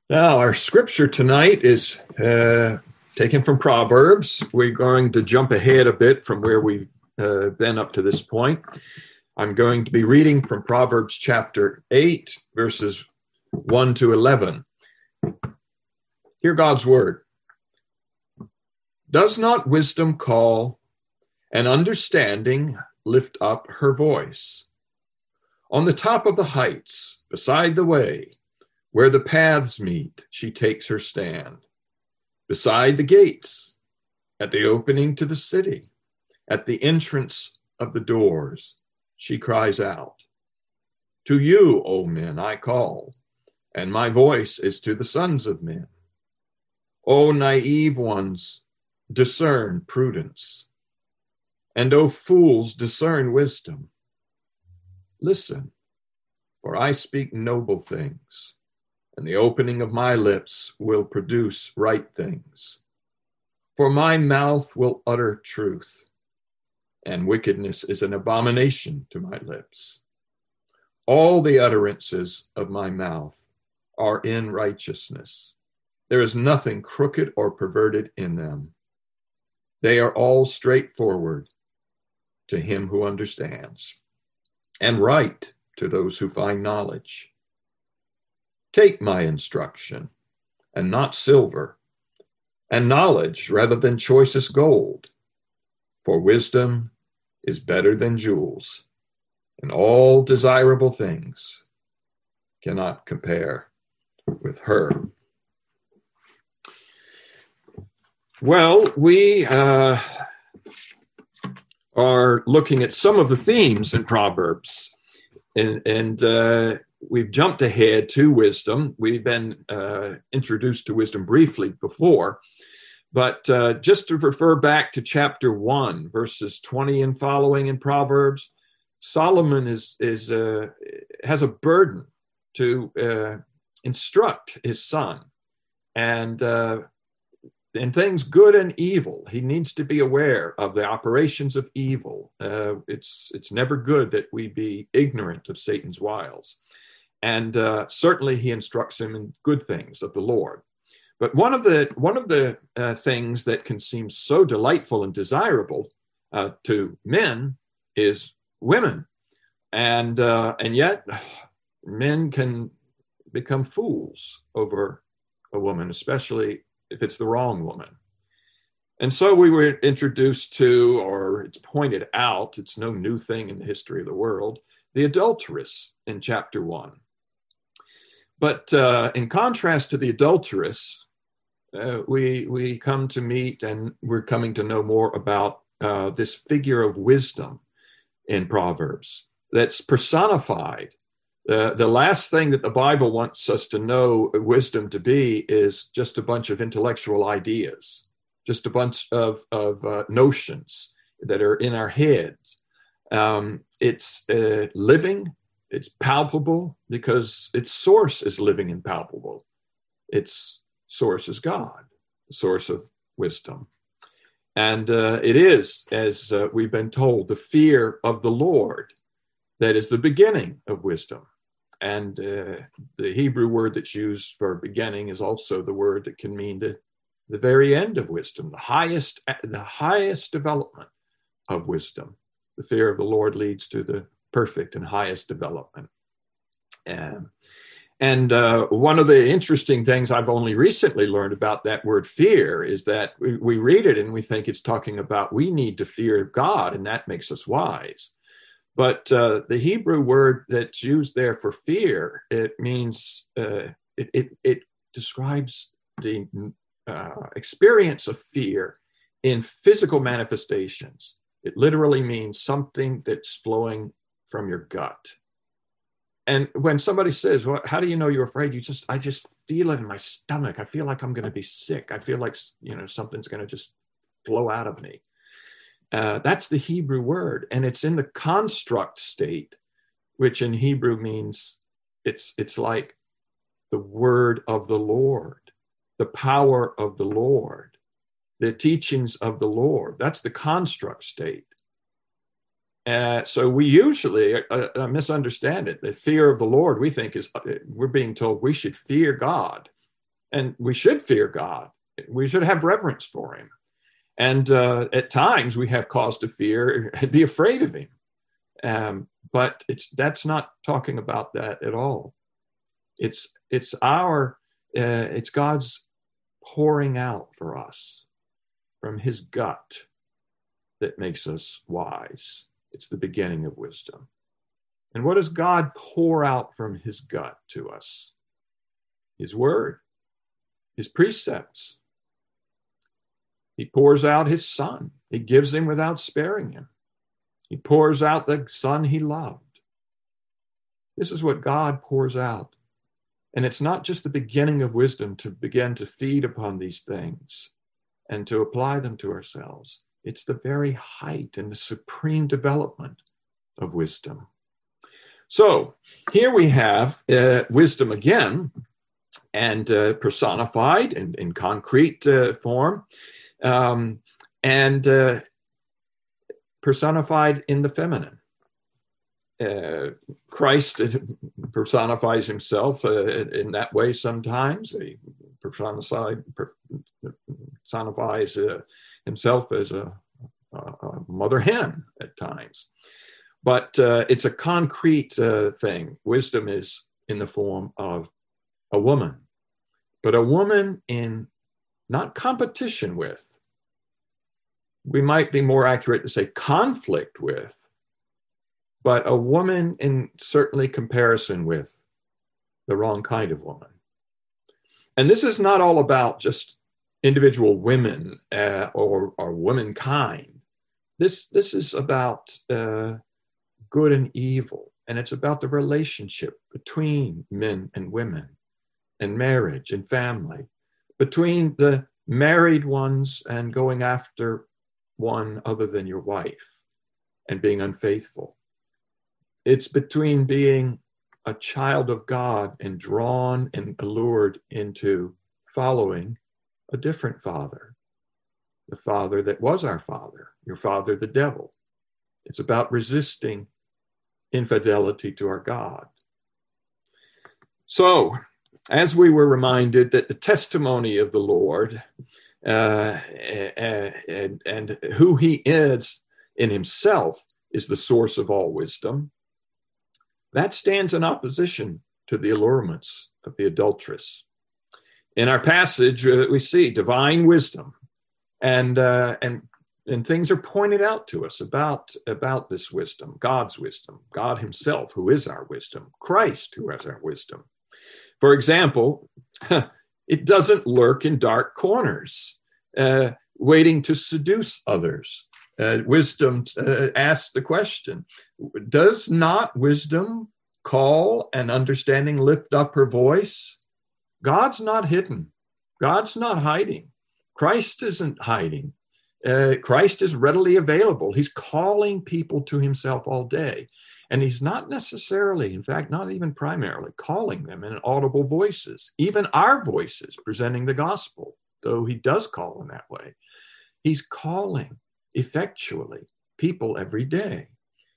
Now, our scripture tonight is taken from Proverbs. We're going to jump ahead a bit from where we've been up to this point. I'm going to be reading from Proverbs chapter 8, verses 1 to 11. Hear God's word. Does not wisdom call, and understanding lift up her voice? On the top of the heights, beside the way, where the paths meet, she takes her stand. Beside the gates, at the opening to the city, at the entrance of the doors, she cries out. To you, O men, I call, and my voice is to the sons of men. O naive ones, discern prudence, and O fools, discern wisdom. Listen, for I speak noble things, and the opening of my lips will produce right things. For my mouth will utter truth, and wickedness is an abomination to my lips. All the utterances of my mouth are in righteousness. There is nothing crooked or perverted in them. They are all straightforward to him who understands, and right to those who find knowledge. Take my instruction, and not silver, and knowledge rather than choicest gold. For wisdom is better than jewels, and all desirable things cannot compare with her. Well, we are looking at some of the themes in Proverbs, and we've jumped ahead to wisdom. We've been introduced to wisdom briefly before, but just to refer back to chapter 1, verses 20 and following in Proverbs, Solomon has a burden to instruct his son, and in things good and evil. He needs to be aware of the operations of evil. It's never good that we be ignorant of Satan's wiles. And certainly he instructs him in good things of the Lord. But one of the things that can seem so delightful and desirable to men is women. And yet men can become fools over a woman, especially if it's the wrong woman. And so we were introduced to, or it's pointed out, it's no new thing in the history of the world, the adulteress in chapter 1. But in contrast to the adulteress, we come to meet, and we're coming to know more about this figure of wisdom in Proverbs that's personified. The last thing that the Bible wants us to know wisdom to be is just a bunch of intellectual ideas, just a bunch of notions that are in our heads. It's living, it's palpable, because its source is living and palpable. Its source is God, the source of wisdom. And it is, as we've been told, the fear of the Lord that is the beginning of wisdom. And the Hebrew word that's used for beginning is also the word that can mean the very end of wisdom, the highest development of wisdom. The fear of the Lord leads to the perfect and highest development. And one of the interesting things I've only recently learned about that word fear is that we read it and we think it's talking about we need to fear God, and that makes us wise. But the Hebrew word that's used there for fear, it means, it describes the experience of fear in physical manifestations. It literally means something that's flowing from your gut. And when somebody says, well, how do you know you're afraid? I just feel it in my stomach. I feel like I'm going to be sick. I feel like, something's going to just flow out of me. That's the Hebrew word, and it's in the construct state, which in Hebrew means it's like the word of the Lord, the power of the Lord, the teachings of the Lord. That's the construct state. So we usually misunderstand it. The fear of the Lord, we think, is we're being told we should fear God And we should fear God. We should have reverence for him. And at times we have cause to fear and be afraid of him. But that's not talking about that at all. It's God's pouring out for us from his gut that makes us wise. It's the beginning of wisdom. And what does God pour out from his gut to us? His word, his precepts. He pours out his son. He gives him without sparing him. He pours out the son he loved. This is what God pours out. And it's not just the beginning of wisdom to begin to feed upon these things and to apply them to ourselves. It's the very height and the supreme development of wisdom. So here we have wisdom again, and personified in concrete form, and personified in the feminine. Christ personifies himself in that way sometimes. He personifies himself as a mother hen at times. But it's a concrete thing. Wisdom is in the form of a woman, but a woman in not competition with. We might be more accurate to say conflict with, but a woman in certainly comparison with the wrong kind of woman. And this is not all about just individual women or womankind. This is about good and evil, and it's about the relationship between men and women, and marriage and family, between the married ones and going after one other than your wife and being unfaithful. It's between being a child of God and drawn and allured into following a different father, the father that was our father, your father, the devil. It's about resisting infidelity to our God. So, as we were reminded that the testimony of the Lord and who he is in himself is the source of all wisdom, that stands in opposition to the allurements of the adulteress. In our passage, we see divine wisdom, and things are pointed out to us about this wisdom, God himself, who is our wisdom, Christ, who is our wisdom. For example, it doesn't lurk in dark corners, waiting to seduce others. Wisdom asks the question, does not wisdom call and understanding lift up her voice? God's not hidden. God's not hiding. Christ isn't hiding. Christ is readily available. He's calling people to himself all day. And he's not necessarily, in fact, not even primarily, calling them in audible voices, even our voices presenting the gospel, though he does call in that way. He's calling effectually people every day.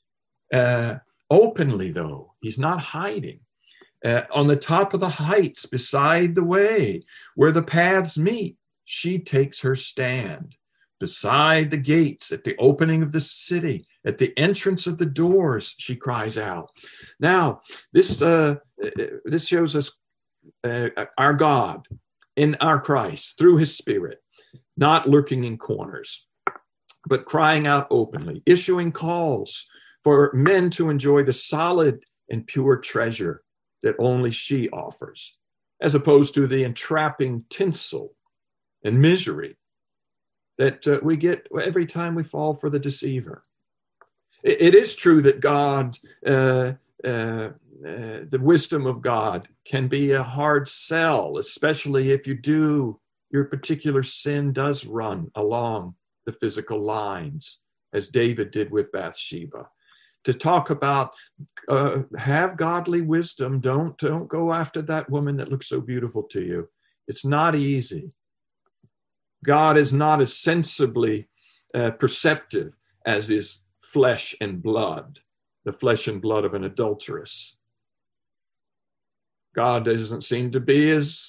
Openly, though, he's not hiding. On the top of the heights beside the way where the paths meet, she takes her stand. Beside the gates, at the opening of the city, at the entrance of the doors, she cries out. Now, this shows us our God in our Christ through his Spirit, not lurking in corners, but crying out openly, issuing calls for men to enjoy the solid and pure treasure that only she offers, as opposed to the entrapping tinsel and misery that we get every time we fall for the deceiver. It is true that God, the wisdom of God can be a hard sell, especially if your particular sin does run along the physical lines, as David did with Bathsheba. To talk about have godly wisdom, don't go after that woman that looks so beautiful to you. It's not easy. God is not as sensibly perceptive as is flesh and blood, the flesh and blood of an adulteress. God doesn't seem to be as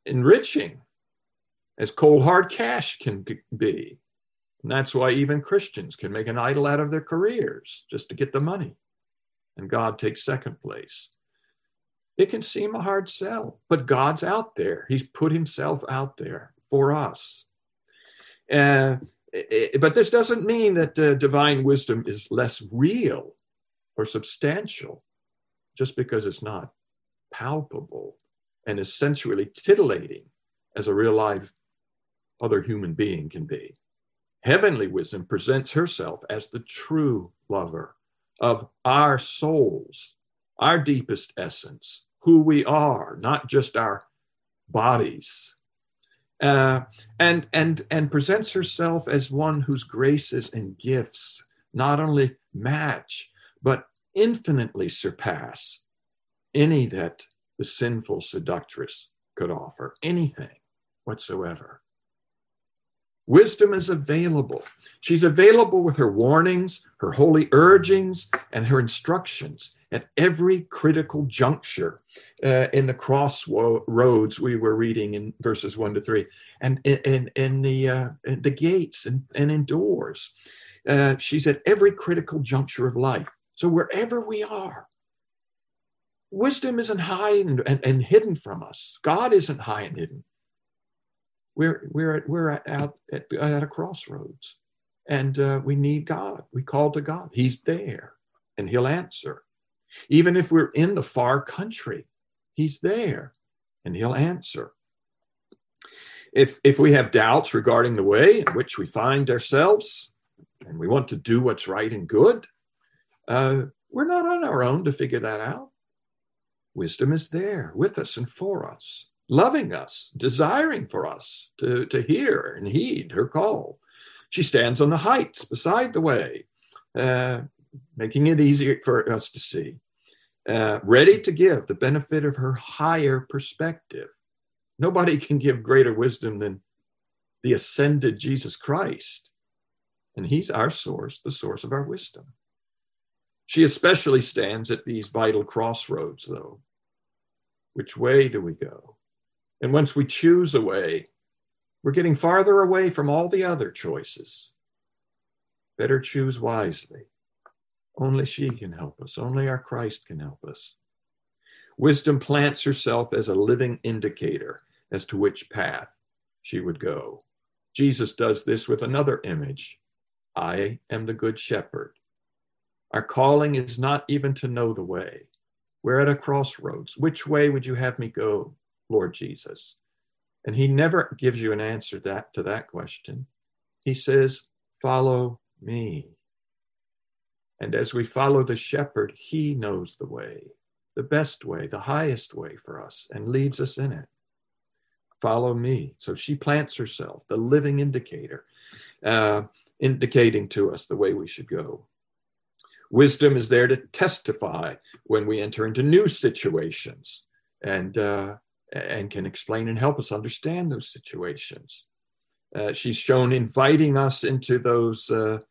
enriching as cold hard cash can be. And that's why even Christians can make an idol out of their careers just to get the money. And God takes second place. It can seem a hard sell, but God's out there. He's put himself out there for us. But this doesn't mean that divine wisdom is less real or substantial just because it's not palpable and is sensually titillating as a real life other human being can be. Heavenly wisdom presents herself as the true lover of our souls, our deepest essence, who we are, not just our bodies, and presents herself as one whose graces and gifts not only match, but infinitely surpass any that the sinful seductress could offer, anything whatsoever. Wisdom is available. She's available with her warnings, her holy urgings, and her instructions at every critical juncture in the crossroads we were reading in verses 1-3, and in the gates and in doors. She's at every critical juncture of life. So wherever we are, wisdom isn't hidden and hidden from us. God isn't high and hidden. We're out at a crossroads, and we need God. We call to God. He's there, and he'll answer. Even if we're in the far country, he's there, and he'll answer. If we have doubts regarding the way in which we find ourselves, and we want to do what's right and good, we're not on our own to figure that out. Wisdom is there with us and for us, loving us, desiring for us to hear and heed her call. She stands on the heights beside the way, making it easier for us to see, ready to give the benefit of her higher perspective. Nobody can give greater wisdom than the ascended Jesus Christ, and he's our source, the source of our wisdom. She especially stands at these vital crossroads, though. Which way do we go? And once we choose a way, we're getting farther away from all the other choices. Better choose wisely. Only she can help us. Only our Christ can help us. Wisdom plants herself as a living indicator as to which path she would go. Jesus does this with another image. I am the good shepherd. Our calling is not even to know the way. We're at a crossroads. Which way would you have me go, Lord Jesus? And he never gives you an answer to that question. He says, follow me. And as we follow the shepherd, he knows the way, the best way, the highest way for us, and leads us in it. Follow me. So she plants herself, the living indicator, indicating to us the way we should go. Wisdom is there to testify when we enter into new situations and can explain and help us understand those situations. She's shown inviting us into those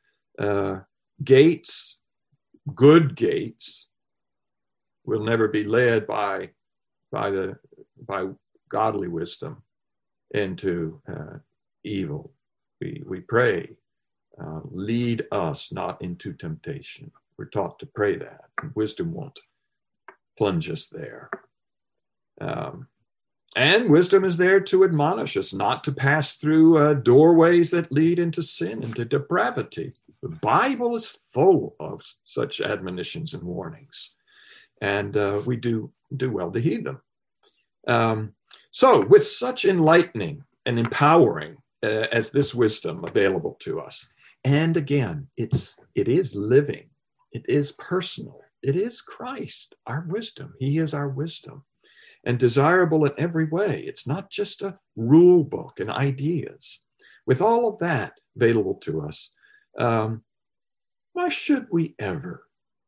gates, good gates. We'll never be led by godly wisdom into evil. We pray, lead us not into temptation. We're taught to pray that. Wisdom won't plunge us there. And wisdom is there to admonish us not to pass through doorways that lead into sin, into depravity. The Bible is full of such admonitions and warnings, and we do well to heed them. So with such enlightening and empowering as this wisdom available to us, and again, it is living, it is personal, it is Christ, our wisdom. He is our wisdom, and desirable in every way. It's not just a rule book and ideas. With all of that available to us, why should we ever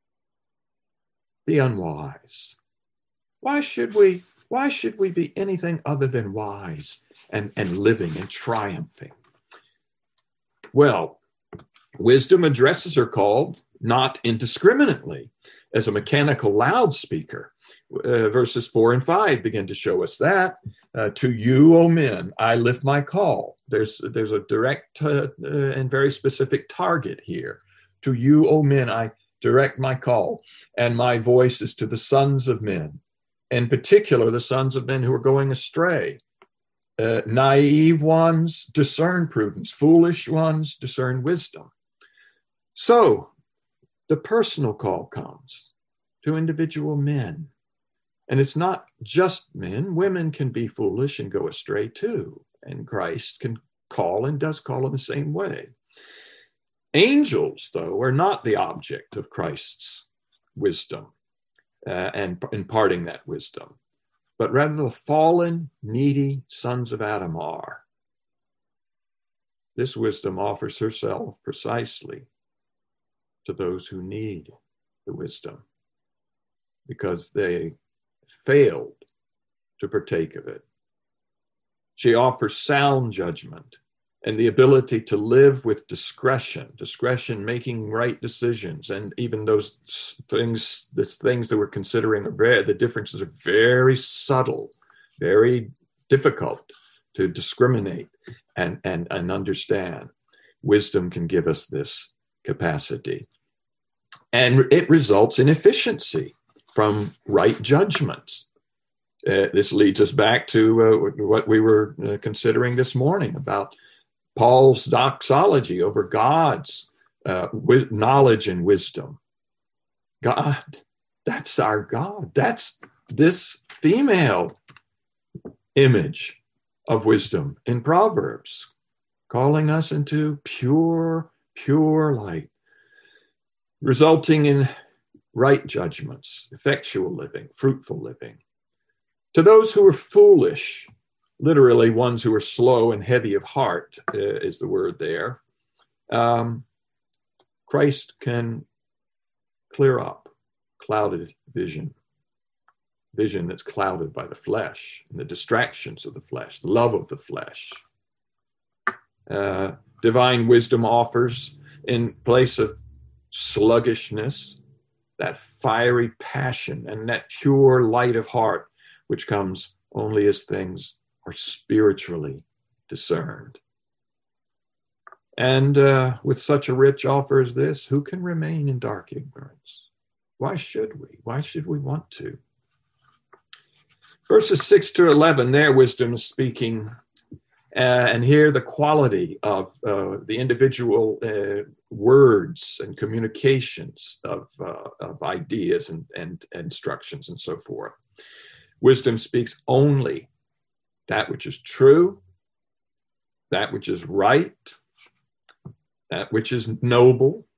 be unwise? Why should we be anything other than wise and living and triumphing? Well, wisdom addresses her call not indiscriminately as a mechanical loudspeaker, Verses 4 and 5 begin to show us that. To you, O men, I lift my call. There's a direct and very specific target here. To you, O men, I direct my call, and my voice is to the sons of men, in particular the sons of men who are going astray. Naive ones discern prudence, foolish ones discern wisdom. So the personal call comes to individual men. And it's not just men. Women can be foolish and go astray too. And Christ can call and does call in the same way. Angels, though, are not the object of Christ's wisdom and imparting that wisdom, but rather the fallen, needy sons of Adam are. This wisdom offers herself precisely to those who need the wisdom because they failed to partake of it. She offers sound judgment and the ability to live with discretion making right decisions, and even those things that we're considering the differences are very subtle, very difficult to discriminate and understand. Wisdom can give us this capacity. And it results in efficiency from right judgments. This leads us back to what we were considering this morning about Paul's doxology over God's knowledge and wisdom. God, that's our God. That's this female image of wisdom in Proverbs, calling us into pure light, resulting in right judgments, effectual living, fruitful living. To those who are foolish, literally ones who are slow and heavy of heart is the word there, Christ can clear up clouded vision that's clouded by the flesh and the distractions of the flesh, the love of the flesh. Divine wisdom offers, in place of sluggishness, that fiery passion and that pure light of heart, which comes only as things are spiritually discerned. And with such a rich offer as this, who can remain in dark ignorance? Why should we? Why should we want to? Verses 6 to 11, their wisdom is speaking. And here the quality of the individual words and communications of ideas and instructions and so forth. Wisdom speaks only that which is true, that which is right, that which is noble,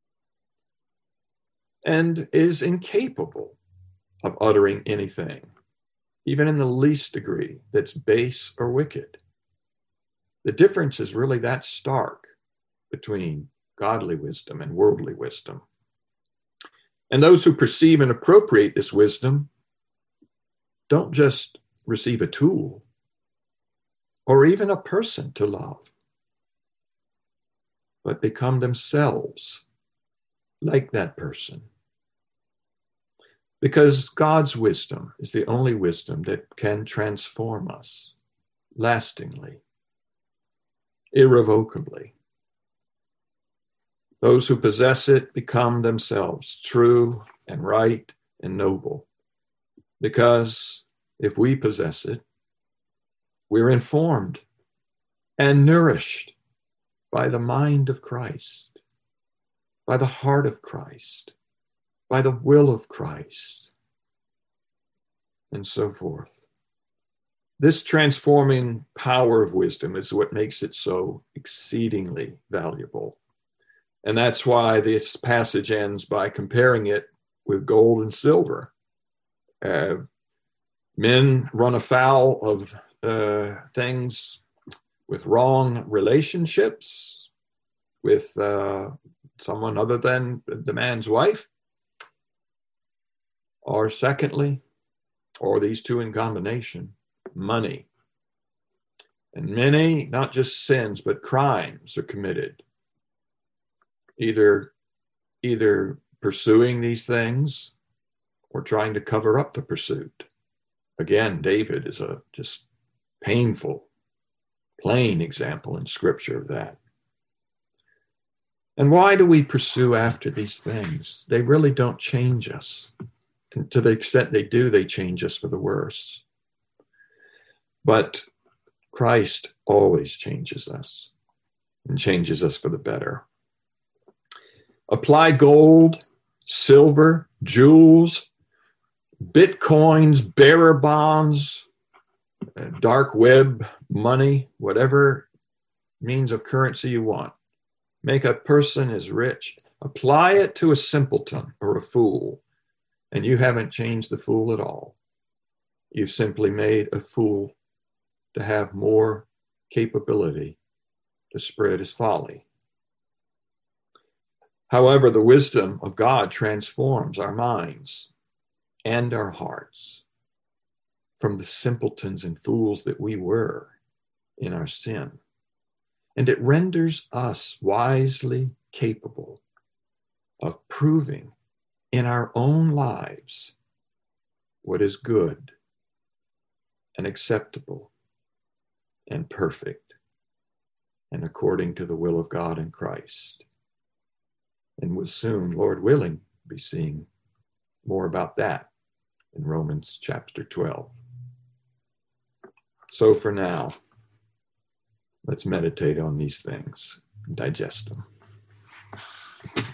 and is incapable of uttering anything, even in the least degree, that's base or wicked. The difference is really that stark between godly wisdom and worldly wisdom. And those who perceive and appropriate this wisdom don't just receive a tool or even a person to love, but become themselves like that person. Because God's wisdom is the only wisdom that can transform us lastingly, irrevocably. Those who possess it become themselves true and right and noble. Because if we possess it, we're informed and nourished by the mind of Christ, by the heart of Christ, by the will of Christ, and so forth. This transforming power of wisdom is what makes it so exceedingly valuable. And that's why this passage ends by comparing it with gold and silver. Men run afoul of things with wrong relationships with someone other than the man's wife, or secondly, or these two in combination, money. And many, not just sins, but crimes are committed, either pursuing these things or trying to cover up the pursuit. Again, David is a just painful, plain example in Scripture of that. And why do we pursue after these things? They really don't change us. And to the extent they do, they change us for the worse. But Christ always changes us and changes us for the better. Apply gold, silver, jewels, bitcoins, bearer bonds, dark web, money, whatever means of currency you want. Make a person as rich. Apply it to a simpleton or a fool, and you haven't changed the fool at all. You've simply made a fool to have more capability to spread his folly. However, the wisdom of God transforms our minds and our hearts from the simpletons and fools that we were in our sin. And it renders us wisely capable of proving in our own lives what is good and acceptable and perfect and according to the will of God in Christ. And we'll soon, Lord willing, be seeing more about that in Romans chapter 12. So for now, let's meditate on these things and digest them.